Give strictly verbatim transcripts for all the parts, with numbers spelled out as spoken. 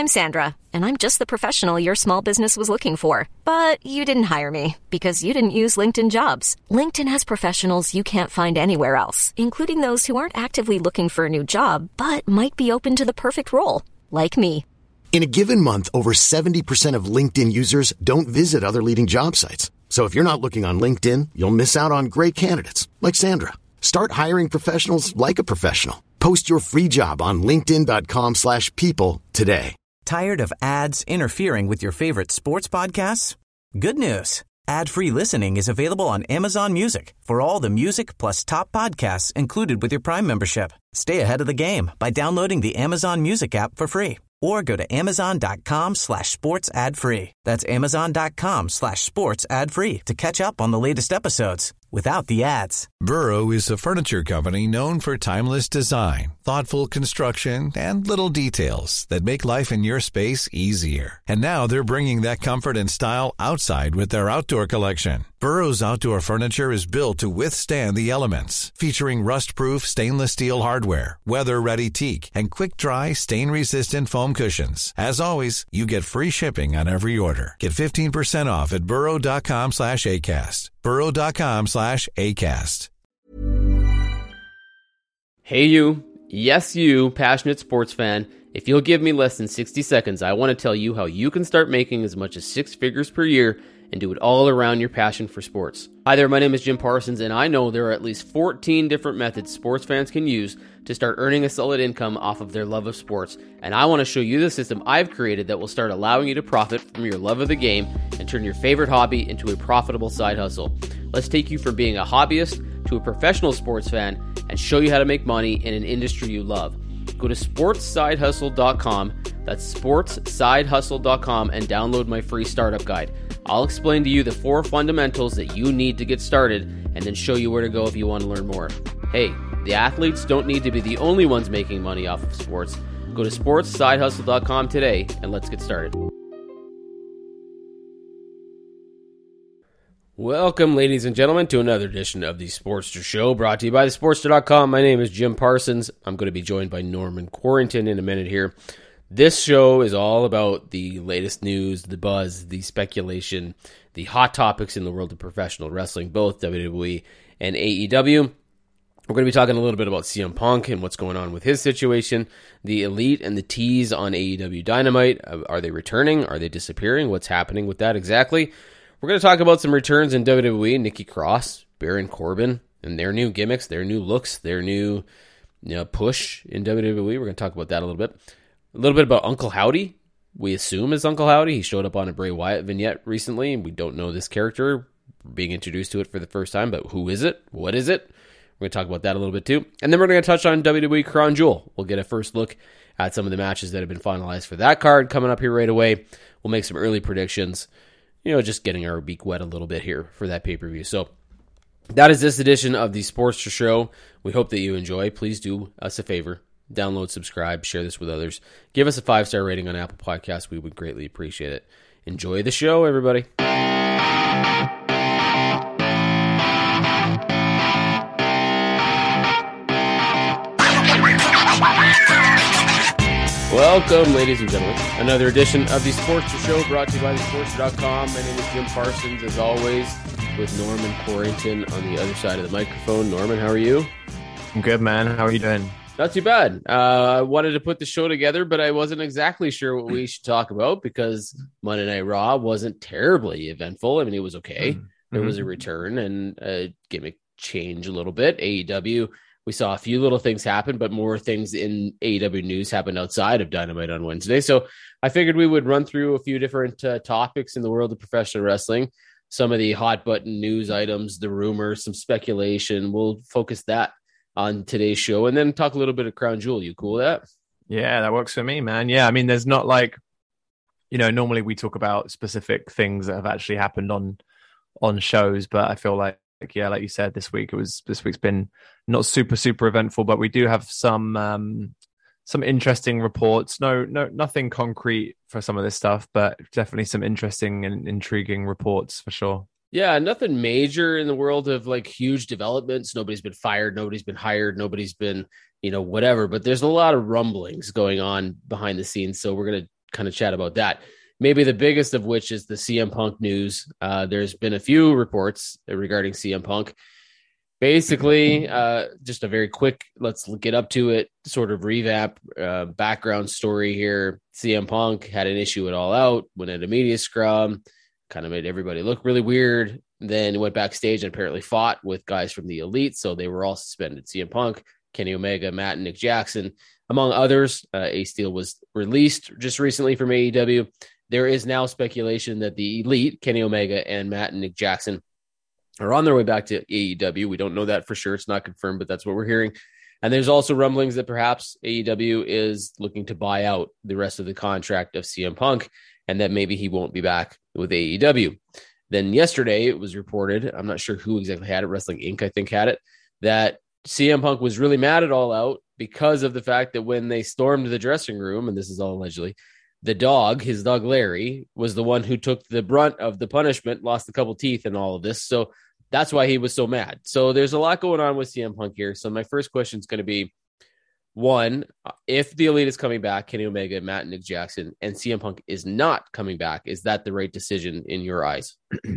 I'm Sandra, and I'm just the professional your small business was looking for. But you didn't hire me because you didn't use LinkedIn Jobs. LinkedIn has professionals you can't find anywhere else, including those who aren't actively looking for a new job, but might be open to the perfect role, like me. In a given month, over seventy percent of LinkedIn users don't visit other leading job sites. So if you're not looking on LinkedIn, you'll miss out on great candidates like Sandra. Start hiring professionals like a professional. Post your free job on linkedin.com slash people today. Tired of ads interfering with your favorite sports podcasts? Good news. Ad-free listening is available on Amazon Music for all the music plus top podcasts included with your Prime membership. Stay ahead of the game by downloading the Amazon Music app for free or go to amazon.com slash sports ad free. That's amazon.com slash sports ad free to catch up on the latest episodes without the ads. Burrow is a furniture company known for timeless design, thoughtful construction, and little details that make life in your space easier. And now they're bringing that comfort and style outside with their outdoor collection. Burrow's outdoor furniture is built to withstand the elements, featuring rust-proof stainless steel hardware, weather-ready teak, and quick-dry, stain-resistant foam cushions. As always, you get free shipping on every order. Get fifteen percent off at burrow.com slash ACAST. burrow.com slash ACAST. Hey you, yes you, passionate sports fan. If you'll give me less than sixty seconds, I want to tell you how you can start making as much as six figures per year and do it all around your passion for sports. Hi there, my name is Jim Parsons, and I know there are at least fourteen different methods sports fans can use to start earning a solid income off of their love of sports, and I want to show you the system I've created that will start allowing you to profit from your love of the game and turn your favorite hobby into a profitable side hustle. Let's take you from being a hobbyist to a professional sports fan and show you how to make money in an industry you love. Go to sports side hustle dot com, that's sports side hustle dot com, and download my free startup guide. I'll explain to you the four fundamentals that you need to get started and then show you where to go if you want to learn more. Hey, the athletes don't need to be the only ones making money off of sports. Go to sports side hustle dot com today and let's get started. Welcome, ladies and gentlemen, to another edition of the Sportster Show, brought to you by the sportster dot com. My name is Jim Parsons. I'm going to be joined by Norman Quarrington in a minute here. This show is all about the latest news, the buzz, the speculation, the hot topics in the world of professional wrestling, both W W E and A E W. We're going to be talking a little bit about C M Punk and what's going on with his situation, the Elite and the Tees on A E W Dynamite. Are they returning? Are they disappearing? What's happening with that exactly? We're going to talk about some returns in W W E, Nikki Cross, Baron Corbin, and their new gimmicks, their new looks, their new you know, push in W W E. We're going to talk about that a little bit. A little bit about Uncle Howdy. We assume is Uncle Howdy. He showed up on a Bray Wyatt vignette recently, and we don't know this character. We're being introduced to it for the first time, but who is it? What is it? We're going to talk about that a little bit too. And then we're going to touch on W W E Crown Jewel. We'll get a first look at some of the matches that have been finalized for that card coming up here right away. We'll make some early predictions. You know, just getting our beak wet a little bit here for that pay-per-view. So that is this edition of the Sportster Show. We hope that you enjoy. Please do us a favor. Download, subscribe, share this with others. Give us a five-star rating on Apple Podcasts. We would greatly appreciate it. Enjoy the show, everybody. Welcome, ladies and gentlemen. Another edition of the Sportster Show brought to you by the sportster dot com. My name is Jim Parsons, as always, with Norman Quarrington on the other side of the microphone. Norman, how are you? I'm good, man. How are you doing? Not too bad. Uh, I wanted to put the show together, but I wasn't exactly sure what we should talk about because Monday Night Raw wasn't terribly eventful. I mean, it was okay. Mm-hmm. There was a return and a gimmick change a little bit. A E W, we saw a few little things happen, but more things in A E W news happened outside of Dynamite on Wednesday. So I figured we would run through a few different uh, topics in the world of professional wrestling, some of the hot button news items, the rumors, some speculation. We'll focus that on today's show and then talk a little bit of Crown Jewel. You cool with that? Yeah, that works for me, man. Yeah, I mean, there's not like, you know, normally we talk about specific things that have actually happened on on shows, but I feel like, like yeah, like you said, this week it was this week's been not super super eventful, but we do have some um some interesting reports. No, no, nothing concrete for some of this stuff, but definitely some interesting and intriguing reports for sure. Yeah, nothing major in the world of like huge developments. Nobody's been fired. Nobody's been hired. Nobody's been, you know, whatever. But there's a lot of rumblings going on behind the scenes. So we're going to kind of chat about that. Maybe the biggest of which is the C M Punk news. Uh, there's been a few reports regarding C M Punk. Basically, uh, just a very quick, let's get up to it, sort of revamp, uh, background story here. C M Punk had an issue at All Out, went at a media scrum, kind of made everybody look really weird. Then went backstage and apparently fought with guys from the Elite, so they were all suspended. C M Punk, Kenny Omega, Matt, and Nick Jackson, among others. Uh, Ace Steel was released just recently from A E W. There is now speculation that the Elite, Kenny Omega, and Matt and Nick Jackson are on their way back to A E W. We don't know that for sure. It's not confirmed, but that's what we're hearing. And there's also rumblings that perhaps A E W is looking to buy out the rest of the contract of C M Punk, and that maybe he won't be back with A E W. Then yesterday it was reported, I'm not sure who exactly had it, Wrestling Incorporated, I think, had it, that C M Punk was really mad at All Out because of the fact that when they stormed the dressing room, and this is all allegedly, the dog, his dog Larry, was the one who took the brunt of the punishment, lost a couple teeth and all of this. So that's why he was so mad. So there's a lot going on with C M Punk here. So my first question is going to be, one, if the Elite is coming back, Kenny Omega, Matt, and Nick Jackson, and C M Punk is not coming back, is that the right decision in your eyes?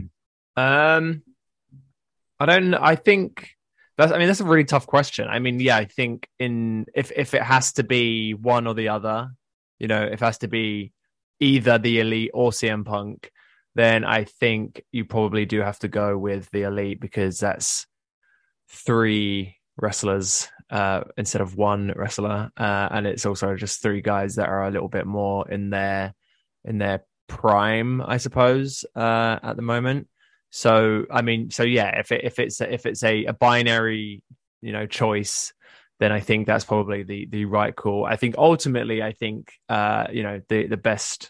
um, I don't. I think that's. I mean, that's a really tough question. I mean, yeah, I think in if if it has to be one or the other, you know, if it has to be either the Elite or C M Punk, then I think you probably do have to go with the Elite because that's three wrestlers uh, instead of one wrestler, uh, and it's also just three guys that are a little bit more in their in their prime, I suppose, uh, at the moment. So, I mean, so yeah, if it, if it's if it's a, a binary, you know, choice, then I think that's probably the the right call. I think ultimately, I think uh, you know, the the best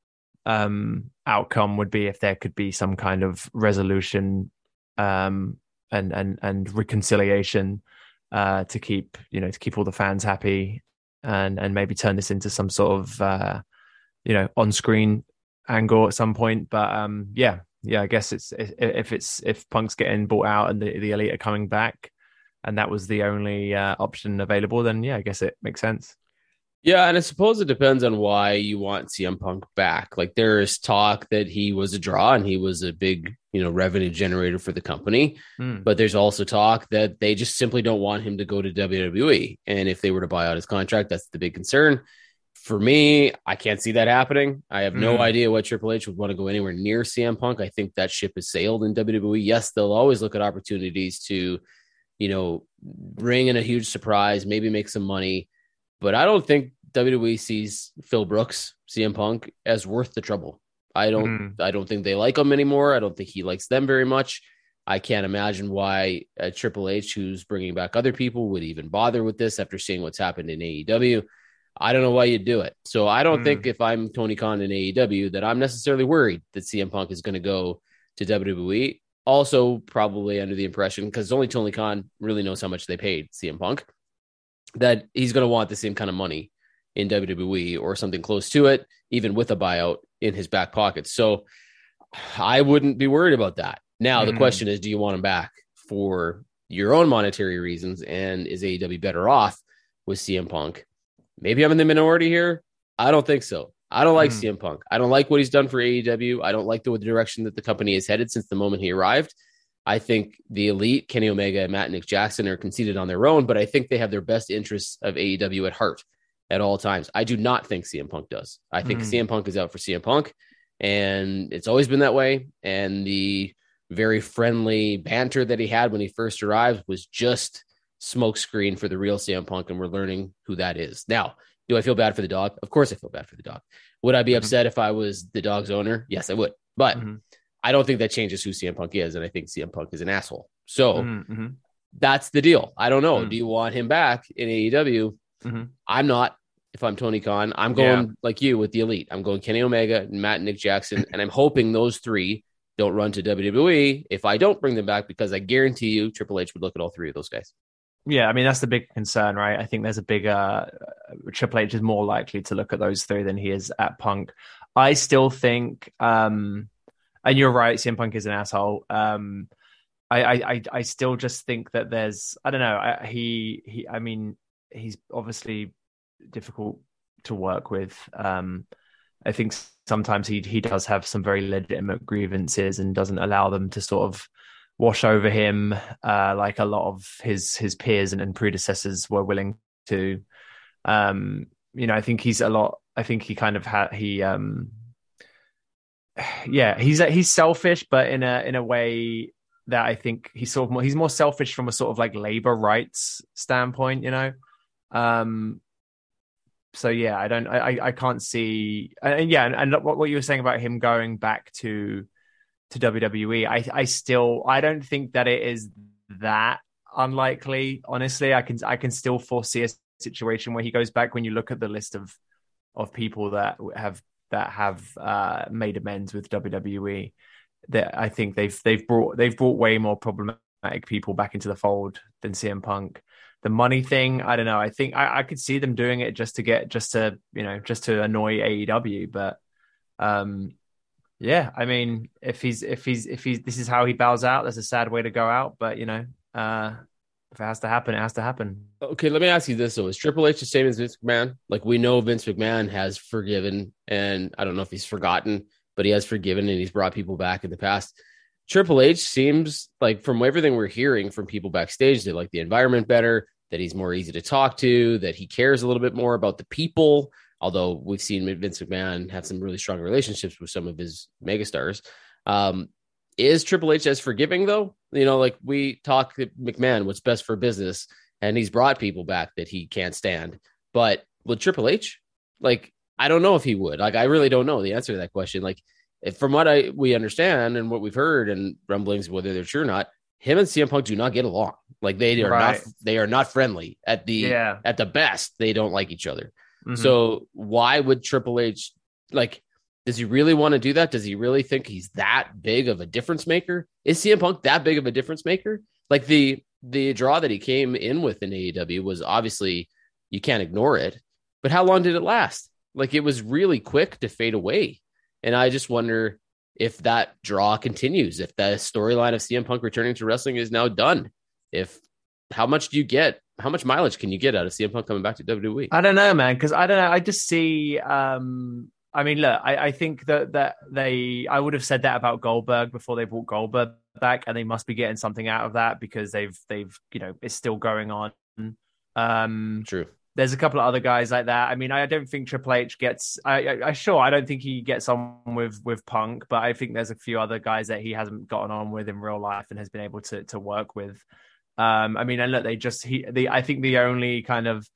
um, outcome would be if there could be some kind of resolution um, and and and reconciliation uh, to keep you know to keep all the fans happy and and maybe turn this into some sort of uh, you know on screen angle at some point. But um, yeah. Yeah, I guess it's if it's if Punk's getting bought out and the, the Elite are coming back, and that was the only uh, option available, then yeah, I guess it makes sense. Yeah, and I suppose it depends on why you want C M Punk back. Like there is talk that he was a draw and he was a big, you know, revenue generator for the company, mm. but there's also talk that they just simply don't want him to go to W W E, and if they were to buy out his contract, that's the big concern. For me, I can't see that happening. I have no mm. idea what Triple H would want to go anywhere near C M Punk. I think that ship has sailed in W W E. Yes, they'll always look at opportunities to, you know, bring in a huge surprise, maybe make some money. But I don't think W W E sees Phil Brooks, C M Punk, as worth the trouble. I don't mm. I don't think they like him anymore. I don't think he likes them very much. I can't imagine why uh, Triple H, who's bringing back other people, would even bother with this after seeing what's happened in A E W. I don't know why you'd do it. So I don't mm. think if I'm Tony Khan in A E W that I'm necessarily worried that C M Punk is going to go to W W E. Also, probably under the impression, because only Tony Khan really knows how much they paid C M Punk, that he's going to want the same kind of money in W W E or something close to it, even with a buyout in his back pocket. So I wouldn't be worried about that. Now, mm. the question is, do you want him back for your own monetary reasons? And is A E W better off with C M Punk? Maybe I'm in the minority here. I don't think so. I don't like mm. C M Punk. I don't like what he's done for A E W. I don't like the, the direction that the company is headed since the moment he arrived. I think the Elite, Kenny Omega, Matt, and Nick Jackson are conceded on their own, but I think they have their best interests of A E W at heart at all times. I do not think C M Punk does. I think mm. C M Punk is out for C M Punk, and it's always been that way. And the very friendly banter that he had when he first arrived was just smokescreen for the real C M Punk, and we're learning who that is. Now, do I feel bad for the dog? Of course I feel bad for the dog. Would I be mm-hmm. upset if I was the dog's owner? Yes, I would. But mm-hmm. I don't think that changes who C M Punk is, and I think C M Punk is an asshole. So mm-hmm. that's the deal. I don't know. Mm-hmm. Do you want him back in A E W? Mm-hmm. I'm not. If I'm Tony Khan, I'm going yeah. like you with the Elite. I'm going Kenny Omega, Matt, and Nick Jackson, and I'm hoping those three don't run to W W E if I don't bring them back, because I guarantee you Triple H would look at all three of those guys. Yeah, I mean, that's the big concern, right? I think there's a bigger uh, Triple H is more likely to look at those three than he is at Punk. I still think, um, and you're right, C M Punk is an asshole. Um, I, I, I still just think that there's, I don't know, I, he, he, I mean, he's obviously difficult to work with. Um, I think sometimes he he does have some very legitimate grievances and doesn't allow them to sort of wash over him uh, like a lot of his his peers and, and predecessors were willing to. Um, you know, I think he's a lot. I think he kind of had he. Um, yeah, he's he's selfish, but in a in a way that I think he's sort of more, he's more selfish from a sort of like labor rights standpoint. You know. Um, So yeah, I don't, I, I can't see, and yeah, and, and what, what you were saying about him going back to to W W E, I, I still, I don't think that it is that unlikely. Honestly, I can, I can still foresee a situation where he goes back. When you look at the list of of people that have that have uh, made amends with W W E, that I think they've they've brought they've brought way more problematic people back into the fold than C M Punk. The money thing, I don't know. I think I, I could see them doing it just to get, just to, you know, just to annoy A E W. But um, yeah, I mean, if he's, if he's, if he's, this is how he bows out, that's a sad way to go out. But, you know, uh, if it has to happen, it has to happen. Okay, let me ask you this though: is Triple H the same as Vince McMahon? Like, we know Vince McMahon has forgiven, and I don't know if he's forgotten, but he has forgiven and he's brought people back in the past. Triple H seems like, from everything we're hearing from people backstage, they like the environment better, that he's more easy to talk to, that he cares a little bit more about the people. Although we've seen Vince McMahon have some really strong relationships with some of his megastars. Um, is Triple H as forgiving though? You know, like we talk McMahon, what's best for business, and he's brought people back that he can't stand. But with Triple H, like, I don't know if he would. Like, I really don't know the answer to that question. Like, if, from what I we understand and what we've heard and rumblings, whether they're true or not, him and C M Punk do not get along. Like, they are right. not they are not friendly. At the yeah. at the best, they don't like each other. Mm-hmm. So why would Triple H, like, does he really want to do that? Does he really think he's that big of a difference maker? Is C M Punk that big of a difference maker? Like, the the draw that he came in with in A E W was obviously, you can't ignore it. But how long did it last? Like, it was really quick to fade away. And I just wonder if that draw continues, if the storyline of C M Punk returning to wrestling is now done. If how much do you get? How much mileage can you get out of C M Punk coming back to W W E? I don't know, man, because I don't know. I just see. Um, I mean, look, I, I think that that they. I would have said that about Goldberg before they brought Goldberg back, and they must be getting something out of that because they've they've you know it's still going on. Um, True. There's a couple of other guys like that. I mean, I don't think Triple H gets. I, I, I sure I don't think he gets on with with Punk, but I think there's a few other guys that he hasn't gotten on with in real life and has been able to to work with. Um, I mean, and look, they just he. The I think the only kind of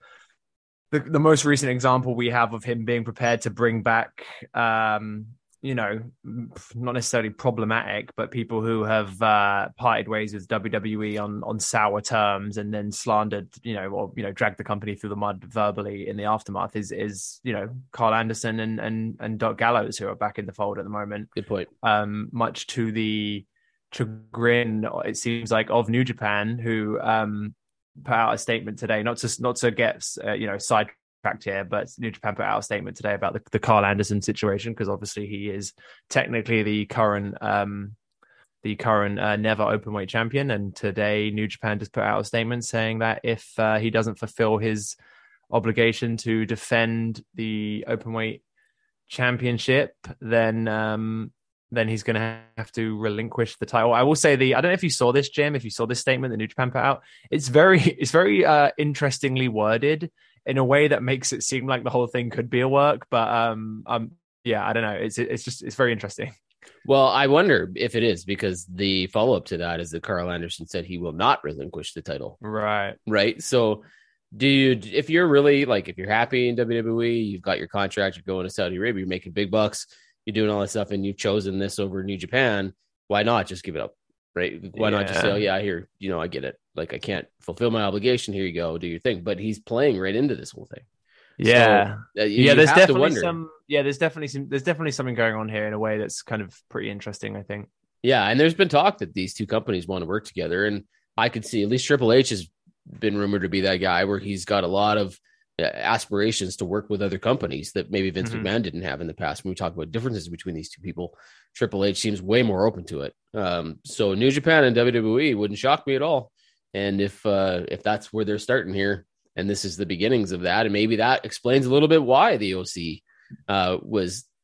the the most recent example we have of him being prepared to bring back, um, you know, not necessarily problematic, but people who have uh, parted ways with W W E on on sour terms and then slandered, you know, or you know, dragged the company through the mud verbally in the aftermath is is you know Carl Anderson and and and Doc Gallows, who are back in the fold at the moment. Good point. Um, much to the chagrin, it seems like, of New Japan, who um put out a statement today, not to not to get uh, you know sidetracked here, but New Japan put out a statement today about the, the Carl Anderson situation, because obviously he is technically the current um the current uh, never openweight champion, and today New Japan just put out a statement saying that if uh, he doesn't fulfill his obligation to defend the openweight championship, then um then he's going to have to relinquish the title. I will say the, I don't know if you saw this, Jim, if you saw this statement that New Japan put out, it's very, it's very uh, interestingly worded in a way that makes it seem like the whole thing could be a work. But um, um, yeah, I don't know. It's, it's just, it's very interesting. Well, I wonder if it is, because the follow-up to that is that Carl Anderson said he will not relinquish the title. Right. Right. So do you, if you're really like, if you're happy in W W E, you've got your contract, you're going to Saudi Arabia, you're making big bucks, you're doing all that stuff, and you've chosen this over New Japan, why not just give it up? Right? Why yeah. not just say, oh, yeah, here, you know, I get it. Like, I can't fulfill my obligation. Here you go. Do your thing. But he's playing right into this whole thing. Yeah. So, uh, yeah. There's definitely some, yeah, there's definitely some, there's definitely something going on here in a way that's kind of pretty interesting, I think. Yeah. And there's been talk that these two companies want to work together. And I could see at least Triple H has been rumored to be that guy where he's got a lot of aspirations to work with other companies that maybe Vince mm-hmm. McMahon didn't have in the past. When we talk about differences between these two people, Triple H seems way more open to it. Um, so New Japan and W W E wouldn't shock me at all. And if uh, if that's where they're starting here, and this is the beginnings of that, and maybe that explains a little bit why the O C uh, was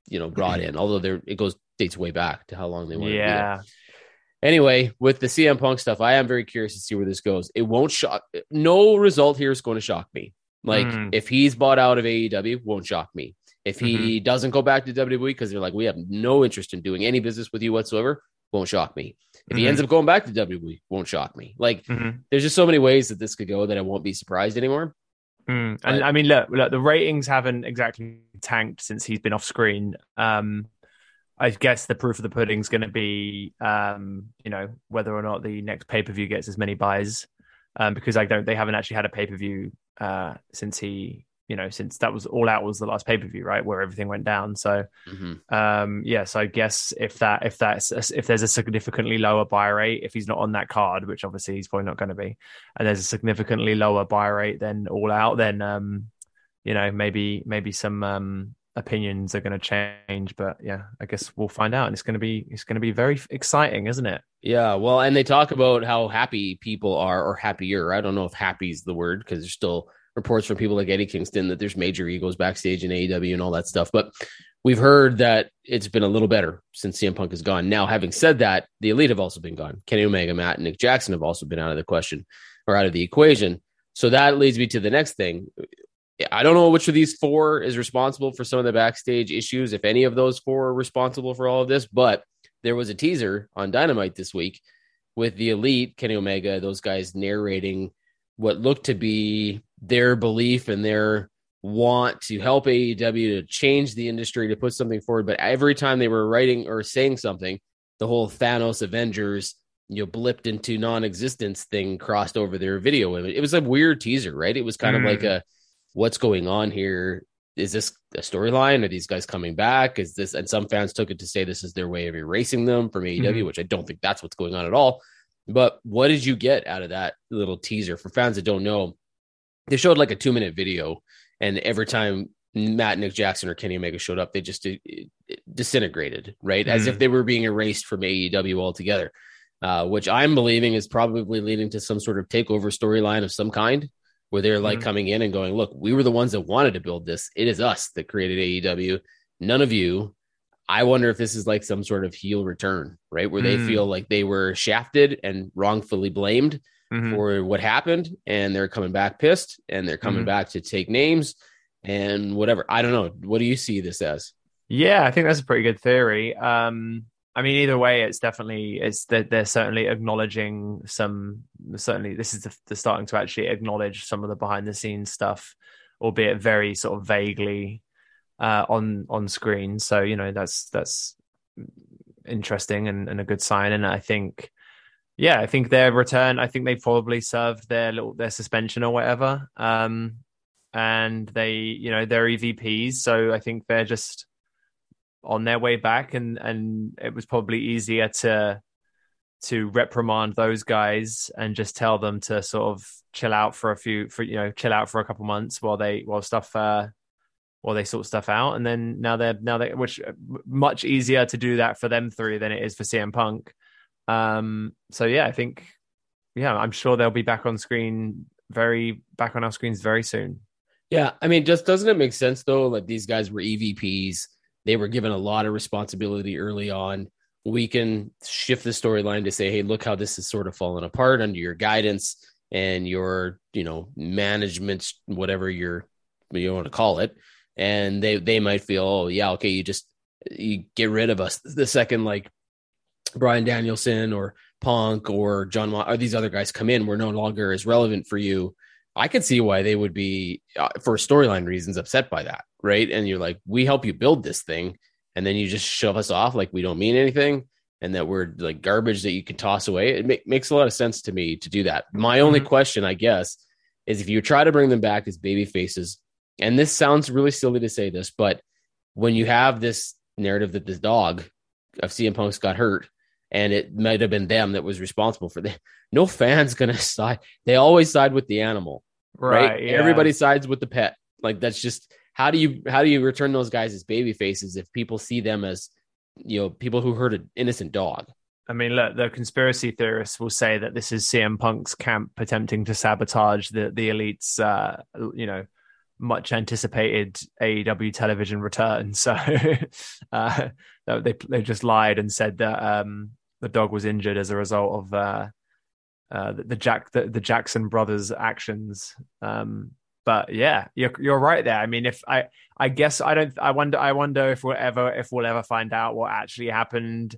you know, brought in. Although there it goes dates way back to how long they wanted yeah. to be. Anyway, with the C M Punk stuff, I am very curious to see where this goes. It won't shock. No result here is going to shock me. Like mm. if he's bought out of A E W, won't shock me. If he mm-hmm. doesn't go back to W W E because they're like, we have no interest in doing any business with you whatsoever, won't shock me. If mm-hmm. he ends up going back to W W E, won't shock me. Like mm-hmm. there's just so many ways that this could go that I won't be surprised anymore. Mm. And but, I mean, look, look, the ratings haven't exactly tanked since he's been off screen. Um, I guess the proof of the pudding is going to be, um, you know, whether or not the next pay per view gets as many buys, um, because I don't. They haven't actually had a pay per view uh, since he, you know, since that was All Out was the last pay per view, right, where everything went down. So, mm-hmm. um, yeah. So I guess if that, if that's, if there's a significantly lower buy rate, if he's not on that card, which obviously he's probably not going to be, and there's a significantly lower buy rate than All Out, then, um, you know, maybe maybe some. Um, opinions are going to change, but yeah, I guess we'll find out, and it's going to be it's going to be very exciting, isn't it? Yeah, well, and they talk about how happy people are, or happier. I don't know if happy is the word, because there's still reports from people like Eddie Kingston that there's major egos backstage in A E W and all that stuff. But we've heard that it's been a little better since C M Punk is gone. Now, having said that, the Elite have also been gone. Kenny Omega, Matt, and Nick Jackson have also been out of the question or out of the equation. So that leads me to the next thing. I don't know which of these four is responsible for some of the backstage issues, if any of those four are responsible for all of this, but there was a teaser on Dynamite this week with the Elite, Kenny Omega, those guys narrating what looked to be their belief and their want to help A E W to change the industry, to put something forward. But every time they were writing or saying something, the whole Thanos Avengers, you know, blipped into non-existence thing crossed over their video image. It was a weird teaser, right? It was kind mm. of like a, what's going on here? Is this a storyline? Are these guys coming back? Is this, and some fans took it to say this is their way of erasing them from A E W, mm-hmm. which I don't think that's what's going on at all. But what did you get out of that little teaser? For fans that don't know, they showed like a two minute video, and every time Matt, Nick Jackson, or Kenny Omega showed up, they just it, it disintegrated, right? Mm-hmm. As if they were being erased from A E W altogether, uh, which I'm believing is probably leading to some sort of takeover storyline of some kind, where they're like mm-hmm. coming in and going, look, we were the ones that wanted to build this. It is us that created A E W. None of you. I wonder if this is like some sort of heel return, right? Where mm-hmm. they feel like they were shafted and wrongfully blamed mm-hmm. for what happened. And they're coming back pissed, and they're coming mm-hmm. back to take names and whatever. I don't know. What do you see this as? Yeah, I think that's a pretty good theory. Um, I mean, either way, it's definitely, it's they're, they're certainly acknowledging some, certainly this is the, the starting to actually acknowledge some of the behind the scenes stuff, albeit very sort of vaguely uh, on, on screen. So, you know, that's, that's interesting and, and a good sign. And I think, yeah, I think their return, I think they probably served their little, their suspension or whatever. Um, and they, you know, they're E V Ps. So I think they're just on their way back, and and it was probably easier to to reprimand those guys and just tell them to sort of chill out for a few for you know chill out for a couple months while they while stuff uh while they sort stuff out. And then now they're now they which much easier to do that for them three than it is for C M Punk. Um so yeah, I think yeah I'm sure they'll be back on screen very back on our screens very soon. Yeah, I mean, just doesn't it make sense though? Like, these guys were E V Ps. They were given a lot of responsibility early on. We can shift the storyline to say, hey, look how this is sort of fallen apart under your guidance and your, you know, management, whatever you're, you want to call it. And they, they might feel, oh yeah, okay, you just, you get rid of us the second, like, Bryan Danielson or Punk or John or these other guys come in, we're no longer as relevant for you. I could see why they would be, uh, for storyline reasons, upset by that, right? And you're like, we help you build this thing, and then you just shove us off like we don't mean anything, and that we're like garbage that you can toss away. It ma- makes a lot of sense to me to do that. My only mm-hmm. question, I guess, is if you try to bring them back as baby faces, and this sounds really silly to say this, but when you have this narrative that this dog of C M Punk's got hurt, and it might have been them that was responsible for that, no fan's going to side. They always side with the animal, right? right? Yeah. Everybody sides with the pet. Like, that's just, how do you, how do you return those guys as baby faces if people see them as, you know, people who hurt an innocent dog? I mean, look, the conspiracy theorists will say that this is C M Punk's camp attempting to sabotage the, the Elite's, uh, you know, much anticipated A E W television return. So uh, they they just lied and said that um, the dog was injured as a result of uh, uh, the, the Jack the, the Jackson brothers' actions. Um, but yeah, you're you're right there. I mean, if I I guess I don't I wonder I wonder if we'll ever if we'll ever find out what actually happened.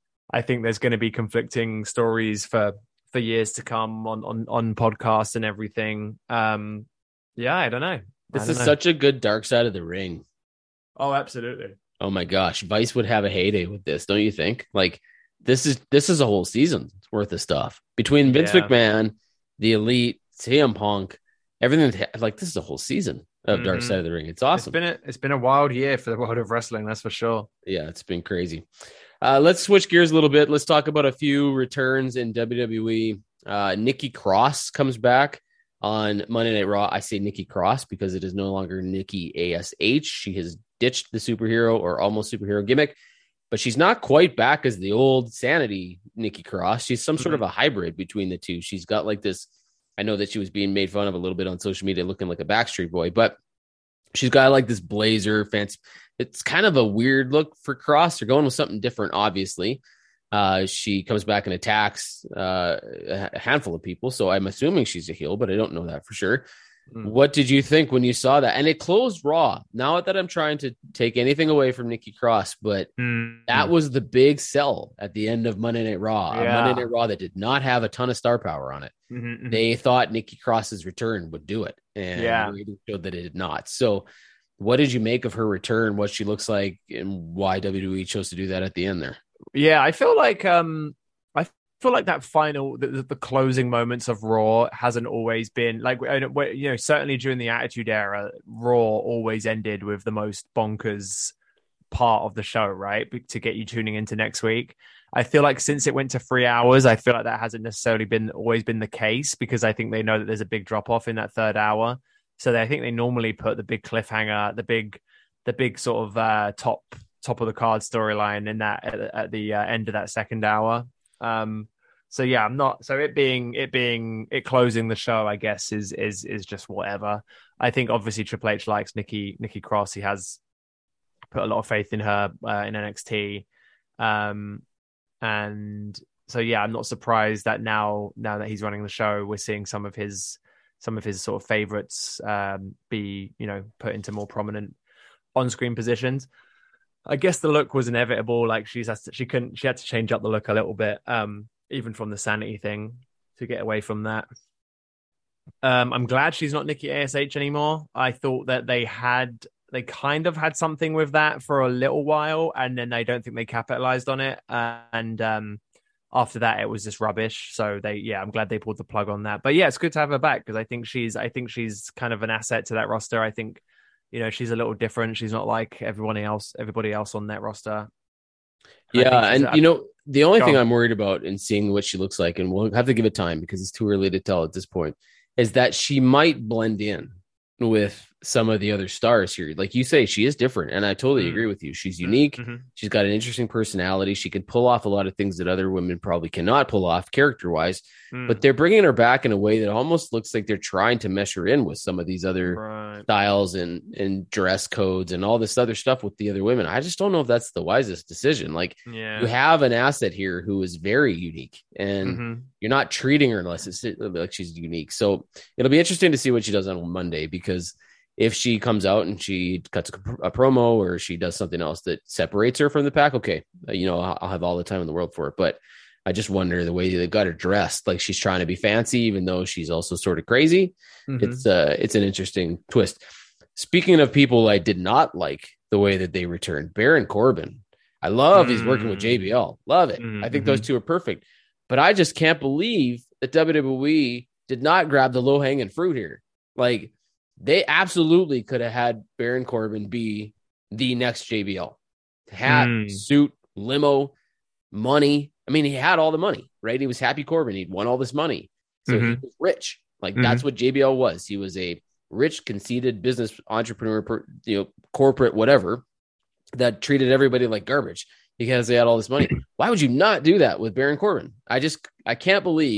I think there's going to be conflicting stories for for years to come on on on podcasts and everything. Um, yeah, I don't know. This is know. such a good Dark Side of the Ring. Oh, absolutely. Oh my gosh, Vice would have a heyday with this, don't you think? Like this is this is a whole season's worth of stuff between Vince yeah. McMahon, the Elite, C M Punk, everything. Like this is a whole season of mm-hmm. Dark Side of the Ring. It's awesome. It's been a, it's been a wild year for the world of wrestling, that's for sure. Yeah, it's been crazy. Uh, let's switch gears a little bit. Let's talk about a few returns in W W E. Uh, Nikki Cross comes back on Monday Night Raw. I say Nikki Cross because it is no longer Nikki A S H. She has ditched the superhero or almost superhero gimmick, but she's not quite back as the old Sanity Nikki Cross. She's some mm-hmm. sort of a hybrid between the two. She's got like this, I know that she was being made fun of a little bit on social media, looking like a Backstreet Boy, but she's got like this blazer fancy. It's kind of a weird look for Cross. They're going with something different, obviously. Uh, she comes back and attacks uh, a handful of people, so I'm assuming she's a heel, but I don't know that for sure. Mm. What did you think when you saw that? And it closed Raw. Not that I'm trying to take anything away from Nikki Cross, but mm. that was the big sell at the end of Monday Night Raw. Yeah. A Monday Night Raw that did not have a ton of star power on it. Mm-hmm. They thought Nikki Cross's return would do it, and yeah. it showed that it did not. So what did you make of her return, what she looks like, and why W W E chose to do that at the end there? Yeah, I feel like um, I feel like that final, the, the closing moments of Raw hasn't always been like, you know, certainly during the Attitude Era, Raw always ended with the most bonkers part of the show, right? To get you tuning into next week. I feel like since it went to three hours, I feel like that hasn't necessarily been always been the case because I think they know that there's a big drop off in that third hour. So they, I think they normally put the big cliffhanger, the big, the big sort of uh, top top of the card storyline in that at, at the uh, end of that second hour. Um, so yeah, I'm not. So it being it being it closing the show, I guess is is is just whatever. I think obviously Triple H likes Nikki Nikki Cross. He has put a lot of faith in her uh, in N X T, um, and so yeah, I'm not surprised that now now that he's running the show, we're seeing some of his. some of his sort of favorites um, be, you know, put into more prominent on-screen positions. I guess the look was inevitable. Like she's has to, she couldn't, she had to change up the look a little bit, um, even from the Sanity thing to get away from that. Um, I'm glad she's not Nikki A S H anymore. I thought that they had, they kind of had something with that for a little while, and then I don't think they capitalized on it. Uh, and, um, after that, it was just rubbish. So they, yeah, I'm glad they pulled the plug on that. But yeah, it's good to have her back because I think she's, I think she's kind of an asset to that roster. I think, you know, she's a little different. She's not like everyone else, everybody else on that roster. Yeah, and you know, the only thing I'm worried about in seeing what she looks like, and we'll have to give it time because it's too early to tell at this point, is that she might blend in with some of the other stars here. Like you say, she is different, and I totally mm. agree with you. She's unique. Mm-hmm. She's got an interesting personality. She could pull off a lot of things that other women probably cannot pull off character-wise, mm. but they're bringing her back in a way that almost looks like they're trying to mesh her in with some of these other right. styles and, and dress codes and all this other stuff with the other women. I just don't know if that's the wisest decision. Like yeah. you have an asset here who is very unique, and mm-hmm. you're not treating her unless it's like she's unique. So it'll be interesting to see what she does on Monday, because if she comes out and she cuts a promo or she does something else that separates her from the pack, okay, you know, I'll have all the time in the world for it. But I just wonder the way they've got her dressed, like she's trying to be fancy, even though she's also sort of crazy. Mm-hmm. It's uh, it's an interesting twist. Speaking of people I did not like the way that they returned, Baron Corbin. I love mm-hmm. he's working with J B L. Love it. Mm-hmm. I think those two are perfect. But I just can't believe that W W E did not grab the low-hanging fruit here. Like, they absolutely could have had Baron Corbin be the next J B L. Hat, mm. suit, limo, money. I mean, he had all the money, right? He was Happy Corbin. He'd won all this money. So mm-hmm. he was rich. Like, mm-hmm. that's what J B L was. He was a rich, conceited business entrepreneur, you know, corporate, whatever, that treated everybody like garbage because they had all this money. Why would you not do that with Baron Corbin? I just, I can't believe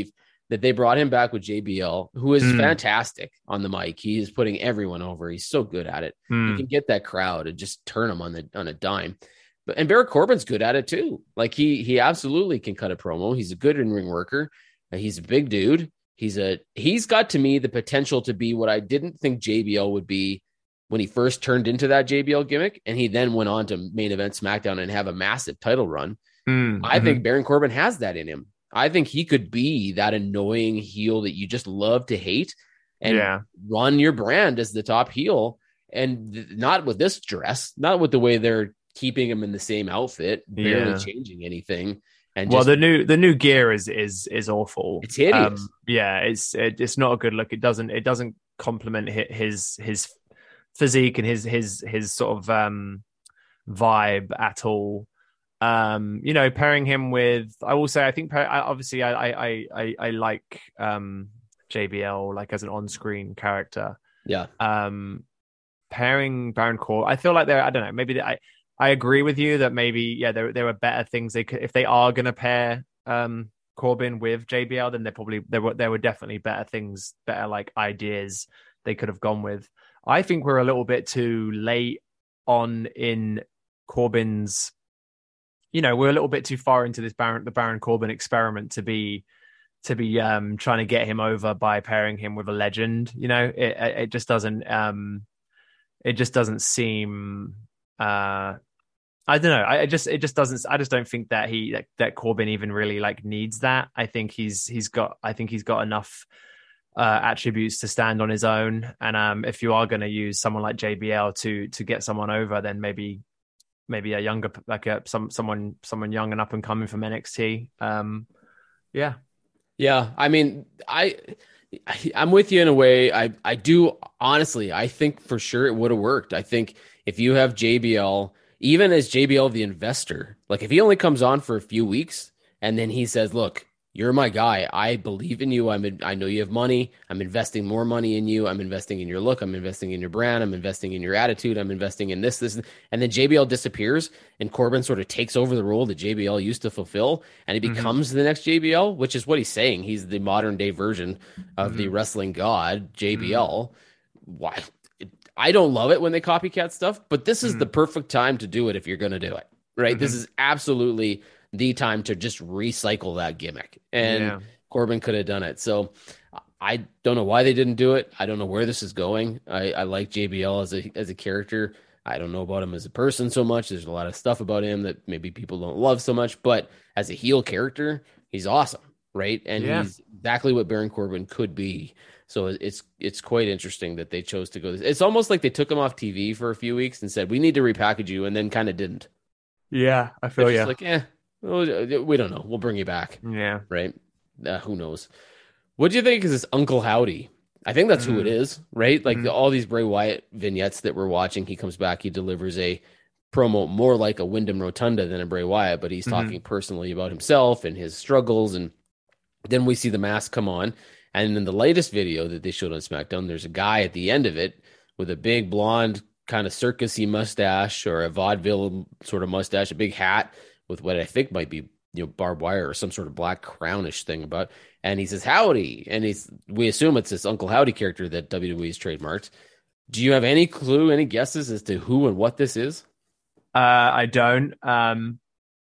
that they brought him back with J B L, who is Mm. fantastic on the mic. He is putting everyone over. He's so good at it. Mm. He can get that crowd and just turn them on the on a dime. But and Baron Corbin's good at it too. Like he he absolutely can cut a promo. He's a good in ring worker. He's a big dude. He's a he's got to me the potential to be what I didn't think J B L would be when he first turned into that J B L gimmick, and he then went on to main event SmackDown and have a massive title run. Mm. I Mm-hmm. think Baron Corbin has that in him. I think he could be that annoying heel that you just love to hate and Yeah. run your brand as the top heel. And th- not with this dress, not with the way they're keeping him in the same outfit, barely Yeah. changing anything. And Well, just, the new the new gear is is is awful. It's hideous. Um, yeah, it's it, it's not a good look. It doesn't it doesn't complement hi- his his physique and his his his sort of um vibe at all. Um, you know, pairing him with, I will say, I think pair- I- obviously I I I I, I like um J B L like as an on screen character. yeah. Um, pairing Baron Corbin, I feel like they're I don't know maybe they, I I agree with you that maybe yeah there there are better things they could if they are going to pair um Corbin with J B L, then there probably there were there were definitely better things, better like ideas they could have gone with. I think we're a little bit too late on in Corbin's, you know, we're a little bit too far into this Baron the Baron Corbin experiment to be to be um trying to get him over by pairing him with a legend. You know, it it just doesn't um it just doesn't seem uh I don't know. I just it just doesn't. I just don't think that he that, that Corbin even really like needs that. I think he's he's got. I think he's got enough uh, attributes to stand on his own. And um, if you are going to use someone like J B L to to get someone over, then maybe maybe a younger like a some someone someone young and up and coming from N X T. Um, yeah, Yeah. I mean, I, I I'm with you in a way. I I do honestly. I think for sure it would have worked. I think if you have J B L. Even as J B L, the investor, like if he only comes on for a few weeks and then he says, look, you're my guy. I believe in you. I'm in, I know you have money. I'm investing more money in you. I'm investing in your look. I'm investing in your brand. I'm investing in your attitude. I'm investing in this, this. And then J B L disappears and Corbin sort of takes over the role that J B L used to fulfill. And he becomes mm-hmm. the next J B L, which is what he's saying. He's the modern day version of mm-hmm. the wrestling god, J B L. Mm-hmm. Why? I don't love it when they copycat stuff, but this is mm-hmm. the perfect time to do it if you're going to do it, right? Mm-hmm. This is absolutely the time to just recycle that gimmick, and yeah. Corbin could have done it. So I don't know why they didn't do it. I don't know where this is going. I, I like J B L as a as a character. I don't know about him as a person so much. There's a lot of stuff about him that maybe people don't love so much, but as a heel character, he's awesome, right? And yeah. he's exactly what Baron Corbin could be. So it's it's quite interesting that they chose to go this. It's almost like they took him off T V for a few weeks and said, we need to repackage you, and then kind of didn't. Yeah, I feel yeah. like, eh, we don't know. We'll bring you back. Yeah. Right? Uh, who knows? What do you think is this Uncle Howdy? I think that's mm. who it is, right? Like mm. the, all these Bray Wyatt vignettes that we're watching, he comes back, he delivers a promo more like a Wyndham Rotunda than a Bray Wyatt, but he's mm-hmm. talking personally about himself and his struggles. And then we see the mask come on. And in the latest video that they showed on SmackDown, there's a guy at the end of it with a big blonde kind of circusy mustache or a vaudeville sort of mustache, a big hat with what I think might be, you know, barbed wire or some sort of black crownish thing about. And he says, howdy. And he's, we assume it's this Uncle Howdy character that W W E's trademarked. Do you have any clue, any guesses as to who and what this is? Uh, I don't. Um,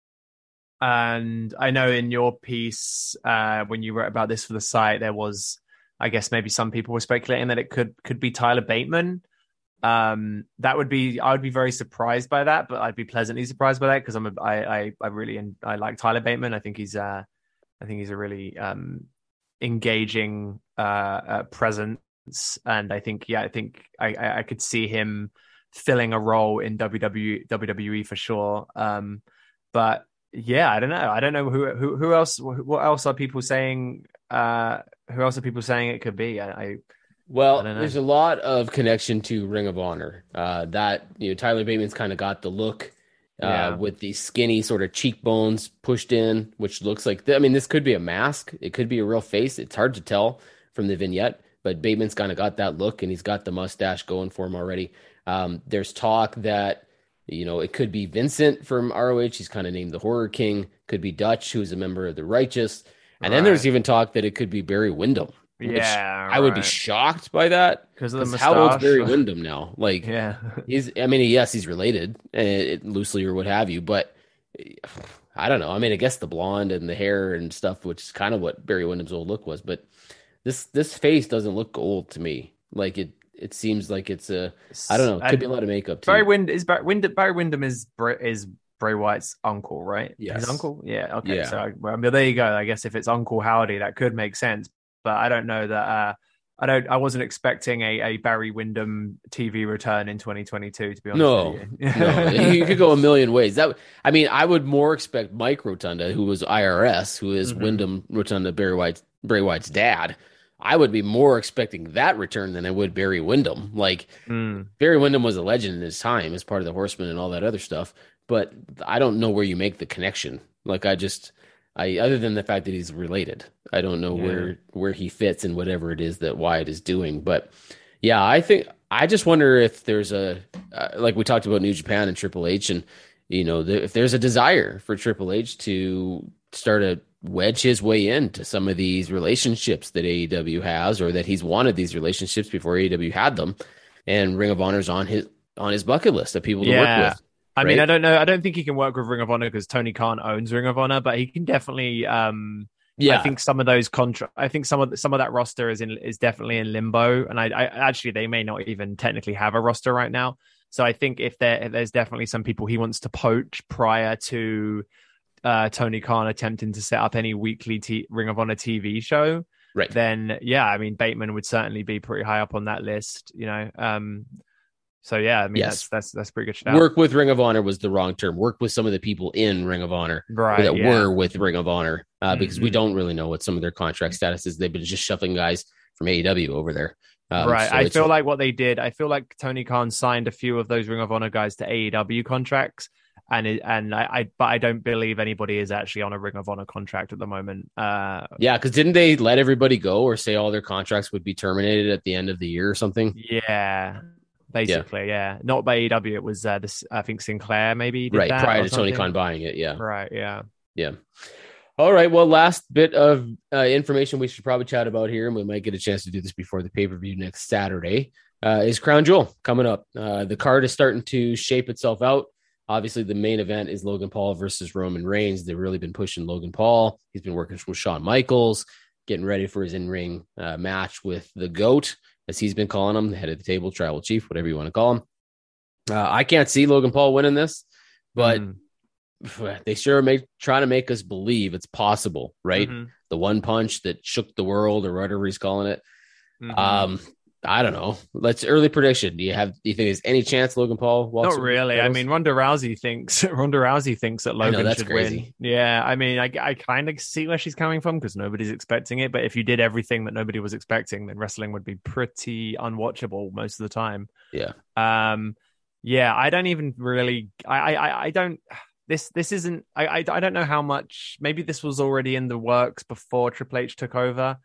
and I know in your piece, uh, when you wrote about this for the site, there was, I guess maybe some people were speculating that it could could be Tyler Bateman. Um, that would be, I would be very surprised by that, but I'd be pleasantly surprised by that because I'm a, I, I, I really, I like Tyler Bateman. I think he's, uh, I think he's a really um, engaging uh, uh, presence, and I think, yeah, I think I, I, I could see him filling a role in W W E for sure. Um, but yeah, I don't know. I don't know who who who else. What else are people saying? Uh, who else are people saying it could be? I. I Well, there's a lot of connection to Ring of Honor. Uh, that, you know, Tyler Bateman's kind of got the look uh, yeah. with these skinny sort of cheekbones pushed in, which looks like, th- I mean, this could be a mask. It could be a real face. It's hard to tell from the vignette, but Bateman's kind of got that look, and he's got the mustache going for him already. Um, there's talk that, you know, it could be Vincent from R O H. He's kind of named the Horror King. Could be Dutch, who's a member of the Righteous. And right. then there's even talk that it could be Barry Windham. Yeah, I would be right. shocked by that because of the mustache. How old's Barry Windham now? Like, yeah, he's. I mean, yes, he's related, uh, loosely or what have you, but I don't know. I mean, I guess the blonde and the hair and stuff, which is kind of what Barry Windham's old look was, but this this face doesn't look old to me. Like it, it seems like it's a. I don't know. It could be a lot of makeup too. Barry Wind is Barry, Wind, Barry Windham is is Bray Wyatt's uncle, right? Yes. His uncle. Yeah. Okay. Yeah. So well, I mean, there you go. I guess if it's Uncle Howdy, that could make sense. But I don't know that. Uh, I don't. I wasn't expecting a, a Barry Windham T V return in twenty twenty-two. To be honest, no, with you. no, you could go a million ways. That I mean, I would more expect Mike Rotunda, who was I R S, who is mm-hmm. Wyndham Rotunda, Barry White's Bray Wyatt's dad. I would be more expecting that return than I would Barry Windham. Like mm. Barry Windham was a legend in his time as part of the Horsemen and all that other stuff. But I don't know where you make the connection. Like I just. I, other than the fact that he's related, I don't know yeah. where where he fits in whatever it is that Wyatt is doing. But yeah, I think I just wonder if there's a uh, like we talked about New Japan and Triple H, and you know the, if there's a desire for Triple H to start to wedge his way into some of these relationships that A E W has, or that he's wanted these relationships before A E W had them, and Ring of Honor's on his on his bucket list of people to yeah. work with. I right? mean, I don't know. I don't think he can work with Ring of Honor because Tony Khan owns Ring of Honor, but he can definitely. Um, yeah, I think some of those contra- I think some of the, some of that roster is in is definitely in limbo, and I, I actually they may not even technically have a roster right now. So I think if there if there's definitely some people he wants to poach prior to uh, Tony Khan attempting to set up any weekly t- Ring of Honor T V show, right? Then yeah, I mean Bateman would certainly be pretty high up on that list. You know. Um, So yeah, I mean yes. that's that's that's pretty good shout. Work with Ring of Honor was the wrong term. Work with some of the people in Ring of Honor right, that yeah. were with Ring of Honor uh, because mm-hmm. we don't really know what some of their contract status is. They've been just shuffling guys from A E W over there. Um, right. So I feel like what they did. I feel like Tony Khan signed a few of those Ring of Honor guys to A E W contracts, and it, and I, I but I don't believe anybody is actually on a Ring of Honor contract at the moment. Uh, yeah, because didn't they let everybody go or say all their contracts would be terminated at the end of the year or something? Yeah. Basically, yeah. yeah, not by A E W. It was uh, this. I think Sinclair maybe did right that prior to Tony Khan buying it. Yeah, right. Yeah, yeah. All right. Well, last bit of uh, information we should probably chat about here, and we might get a chance to do this before the pay per view next Saturday. Uh, is Crown Jewel coming up? Uh, the card is starting to shape itself out. Obviously, the main event is Logan Paul versus Roman Reigns. They've really been pushing Logan Paul. He's been working with Shawn Michaels, getting ready for his in ring uh, match with the GOAT, as he's been calling him, the head of the table, tribal chief, whatever you want to call him. Uh, I can't see Logan Paul winning this, but mm. they sure make trying to make us believe it's possible, right? Mm-hmm. The one punch that shook the world, or whatever he's calling it. Mm-hmm. Um, I don't know. Let's early prediction. Do you have? Do you think there's any chance Logan Paul walks? Not really. I mean, Ronda Rousey thinks Ronda Rousey thinks that Logan know, should crazy. win. Yeah, I mean, I I kind of see where she's coming from because nobody's expecting it. But if you did everything that nobody was expecting, then wrestling would be pretty unwatchable most of the time. Yeah. Um. Yeah, I don't even really. I I I don't. This this isn't. I I I don't know how much. Maybe this was already in the works before Triple H took over.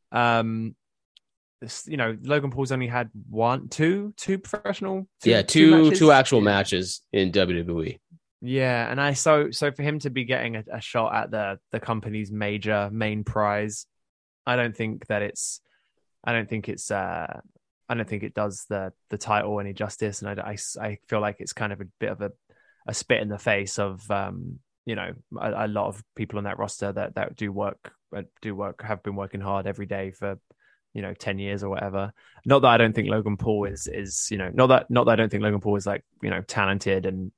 Um. This, you know, Logan Paul's only had one, two, two professional, two, yeah, two, two, two actual yeah. matches in W W E. Yeah, and I so so for him to be getting a, a shot at the the company's major main prize, I don't think that it's, I don't think it's, uh, I don't think it does the the title any justice, and I, I, I feel like it's kind of a bit of a, a spit in the face of, um, you know, a, a lot of people on that roster that that do work, do work, have been working hard every day for, you know, ten years or whatever. Not that I don't think Logan Paul is, is, you know, not that, not that I don't think Logan Paul is like, you know, talented and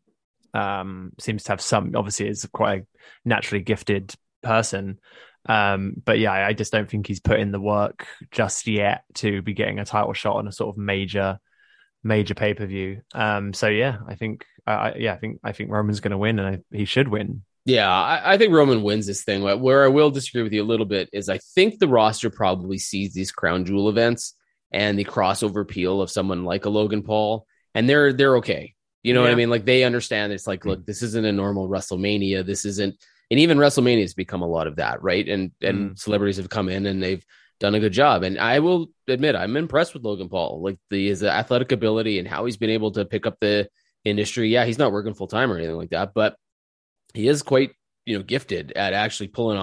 um, seems to have some, obviously is quite a naturally gifted person. Um, but yeah, I just don't think he's put in the work just yet to be getting a title shot on a sort of major, major pay-per-view. Um, so yeah, I think, I, yeah, I think, I think Roman's going to win, and I, he should win. Yeah, I, I think Roman wins this thing. Where I will disagree with you a little bit is I think the roster probably sees these Crown Jewel events and the crossover appeal of someone like a Logan Paul, and they're they're okay. You know yeah. what I mean? Like they understand it's like, look, this isn't a normal WrestleMania. This isn't, and even WrestleMania has become a lot of that, right? And and mm. celebrities have come in and they've done a good job. And I will admit, I'm impressed with Logan Paul, like the his athletic ability and how he's been able to pick up the industry. Yeah, he's not working full time or anything like that, but he is quite, you know, gifted at actually pulling off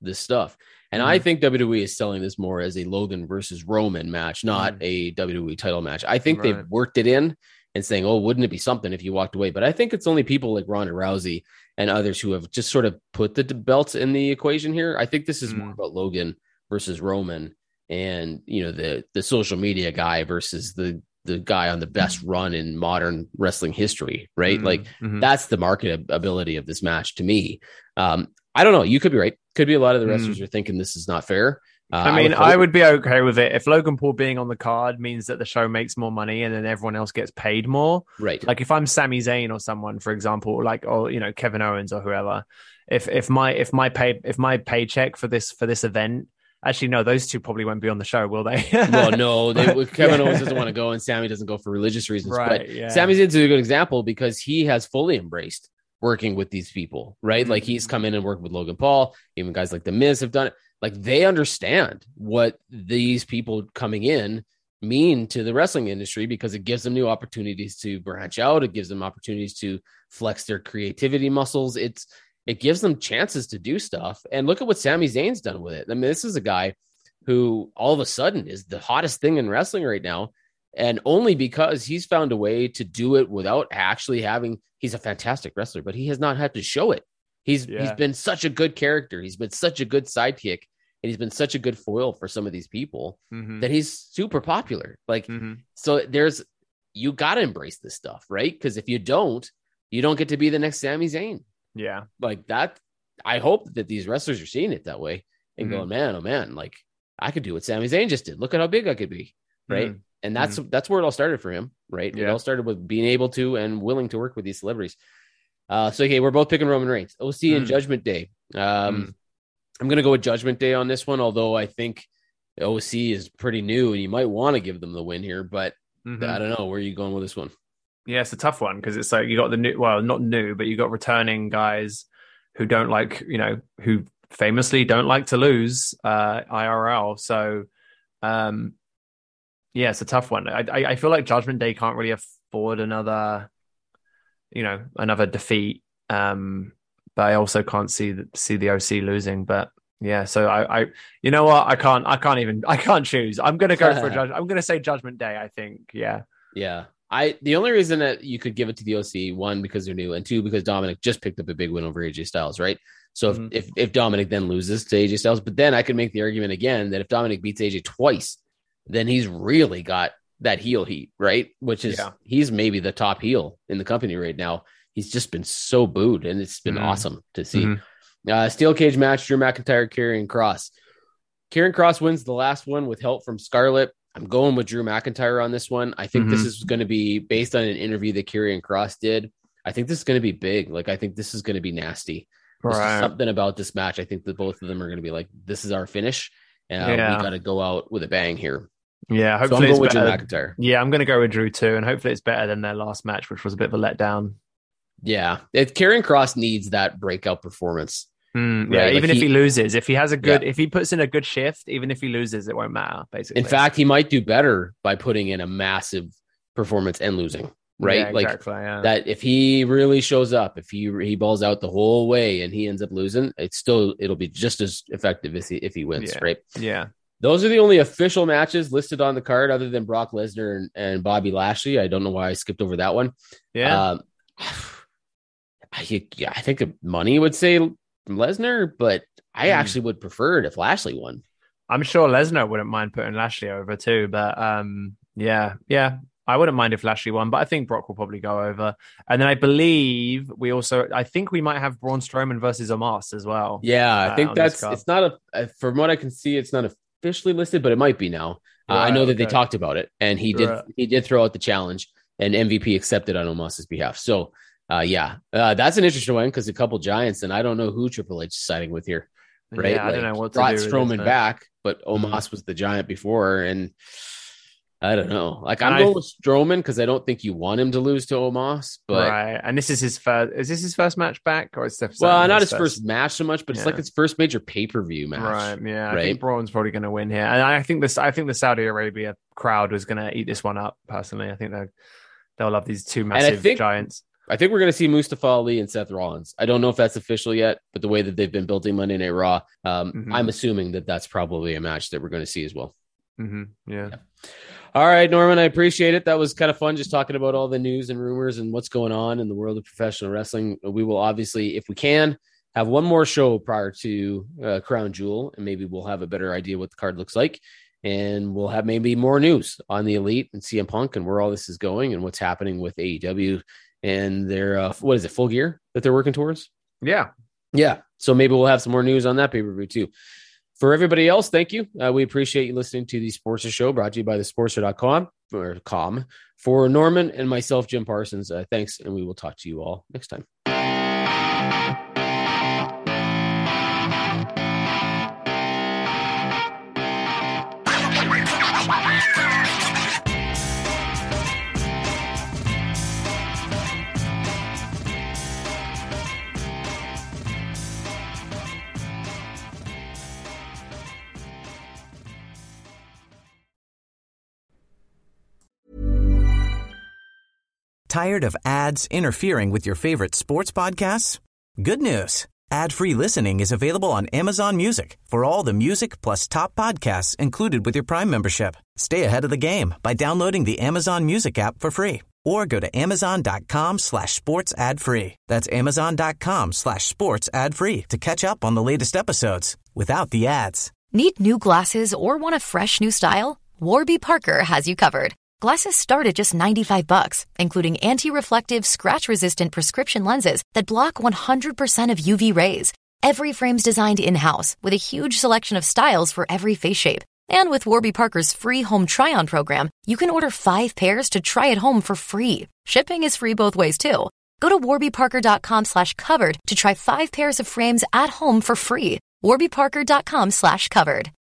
this stuff. And mm-hmm. I think W W E is selling this more as a Logan versus Roman match, not mm-hmm. a W W E title match. I think right. they've worked it in and saying, oh, wouldn't it be something if you walked away? But I think it's only people like Ronda Rousey and others who have just sort of put the belts in the equation here. I think this is mm-hmm. more about Logan versus Roman and, you know, the the social media guy versus the the guy on the best run in modern wrestling history, right? Mm-hmm. Like mm-hmm. that's the marketability of this match to me. Um, I don't know. You could be right. Could be a lot of the wrestlers mm. are thinking this is not fair. Uh, I mean, I would, I would be okay with it if Logan Paul being on the card means that the show makes more money and then everyone else gets paid more. Right. Like if I'm Sami Zayn or someone, for example, like, or, you know, Kevin Owens or whoever, if, if my, if my pay, if my paycheck for this, for this event, actually, no, those two probably won't be on the show, will they? Well, no, they, Kevin yeah. Owens doesn't want to go and Sami doesn't go for religious reasons. Right, but yeah. Sami Zayn's a good example because he has fully embraced working with these people, right? Mm-hmm. Like he's come in and worked with Logan Paul. Even guys like The Miz have done it. Like they understand what these people coming in mean to the wrestling industry because it gives them new opportunities to branch out. It gives them opportunities to flex their creativity muscles. It's, It gives them chances to do stuff. And look at what Sami Zayn's done with it. I mean, this is a guy who all of a sudden is the hottest thing in wrestling right now. And only because he's found a way to do it without actually having, he's a fantastic wrestler, but he has not had to show it. He's yeah. He's been such a good character. He's been such a good sidekick. And he's been such a good foil for some of these people mm-hmm. that he's super popular. Like, mm-hmm. so there's, you got to embrace this stuff, right? Because if you don't, you don't get to be the next Sami Zayn. Yeah. Like that. I hope that these wrestlers are seeing it that way and mm-hmm. going, man, oh man, like I could do what Sami Zayn just did. Look at how big I could be. Right. Mm-hmm. And that's, mm-hmm. that's where it all started for him. Right. Yeah. It all started with being able to, and willing to work with these celebrities. Uh, so, okay. We're both picking Roman Reigns, O C mm-hmm. and Judgment Day. Um, mm-hmm. I'm going to go with Judgment Day on this one. Although I think O C is pretty new and you might want to give them the win here, but mm-hmm. I don't know. Where are you going with this one? Yeah, it's a tough one because it's like you got the new, well, not new, but you got returning guys who don't like, you know, who famously don't like to lose uh, I R L. So, um, yeah, it's a tough one. I, I I feel like Judgment Day can't really afford another, you know, another defeat. Um, but I also can't see the, see the O C losing. But yeah, so I, I, you know what, I can't, I can't even, I can't choose. I'm gonna go for a judge. I'm gonna say Judgment Day. I think, yeah, yeah. I the only reason that you could give it to the O C, one, because they're new, and two, because Dominic just picked up a big win over A J Styles, right? So if, mm-hmm. if if Dominic then loses to A J Styles, but then I could make the argument again that if Dominic beats A J twice, then he's really got that heel heat, right? Which is yeah. he's maybe the top heel in the company right now. He's just been so booed, and it's been mm-hmm. awesome to see. Mm-hmm. Uh, steel cage match: Drew McIntyre, Karrion Kross. Karrion Kross wins the last one with help from Scarlett. I'm going with Drew McIntyre on this one. I think mm-hmm. this is going to be based on an interview that Karrion Kross did. I think this is going to be big. Like, I think this is going to be nasty. Right. There's something about this match. I think that both of them are going to be like, this is our finish. And uh, yeah. we got to go out with a bang here. Yeah. So Hopefully I'm going it's with better. Drew McIntyre. Yeah. I'm going to go with Drew too. And hopefully it's better than their last match, which was a bit of a letdown. Yeah. It, Karrion Kross needs that breakout performance. Mm, yeah, right? Even like if he, he loses, if he has a good, yeah. if he puts in a good shift, even if he loses, it won't matter. Basically, in fact, he might do better by putting in a massive performance and losing. Right, yeah, like exactly, yeah. that. If he really shows up, if he he balls out the whole way and he ends up losing, it's still it'll be just as effective if he if he wins. Yeah. Right. Yeah. Those are the only official matches listed on the card, other than Brock Lesnar and, and Bobby Lashley. I don't know why I skipped over that one. Yeah. Um, I, yeah, I think money would say Lesnar, but I mm. actually would prefer it if Lashley won. I'm sure Lesnar wouldn't mind putting Lashley over too, but um, yeah, yeah, I wouldn't mind if Lashley won, but I think Brock will probably go over. And then I believe we also, I think we might have Braun Strowman versus Omos as well. Yeah, I uh, think that's, it's not a, from what I can see, it's not officially listed, but it might be now. Uh, right, I know that okay. they talked about it, and he did, right. he did throw out the challenge, and M V P accepted on Omos's behalf. So, Uh, yeah, uh, that's an interesting one because a couple giants, and I don't know who Triple H is siding with here, right? Yeah, I like, don't know what to brought do Strowman this, back, but Omos mm-hmm. was the giant before, and I don't know. Like I'm and going I, with Strowman because I don't think you want him to lose to Omos, but right. And this is his first. Is this his first match back, or is it well, not his first? first match so much, but yeah. it's like his first major pay per view match, right? Yeah, right? I think Braun's probably going to win here, and I think this. I think the Saudi Arabia crowd was going to eat this one up. Personally, I think they they'll love these two massive think, giants. I think we're going to see Mustafa Ali and Seth Rollins. I don't know if that's official yet, but the way that they've been building Monday Night Raw, um, mm-hmm. I'm assuming that that's probably a match that we're going to see as well. Mm-hmm. Yeah. yeah. All right, Norman, I appreciate it. That was kind of fun just talking about all the news and rumors and what's going on in the world of professional wrestling. We will obviously, if we can, have one more show prior to uh, Crown Jewel, and maybe we'll have a better idea what the card looks like. And we'll have maybe more news on the Elite and C M Punk and where all this is going and what's happening with A E W and their, uh, what is it, Full Gear that they're working towards? Yeah. Yeah. So maybe we'll have some more news on that pay-per-view too. For everybody else, thank you. Uh, we appreciate you listening to the Sportster Show, brought to you by the sportster dot com or com. For Norman and myself, Jim Parsons, uh, thanks, and we will talk to you all next time. Tired of ads interfering with your favorite sports podcasts? Good news. Ad-free listening is available on Amazon Music for all the music plus top podcasts included with your Prime membership. Stay ahead of the game by downloading the Amazon Music app for free or go to amazon.com slash sports ad free. That's amazon.com slash sports ad free to catch up on the latest episodes without the ads. Need new glasses or want a fresh new style? Warby Parker has you covered. Glasses start at just ninety-five bucks, including anti-reflective, scratch-resistant prescription lenses that block one hundred percent of U V rays. Every frame's designed in-house with a huge selection of styles for every face shape. And with Warby Parker's free home try-on program, you can order five pairs to try at home for free. Shipping is free both ways, too. Go to warbyparker.com slash covered to try five pairs of frames at home for free. warbyparker.com slash covered.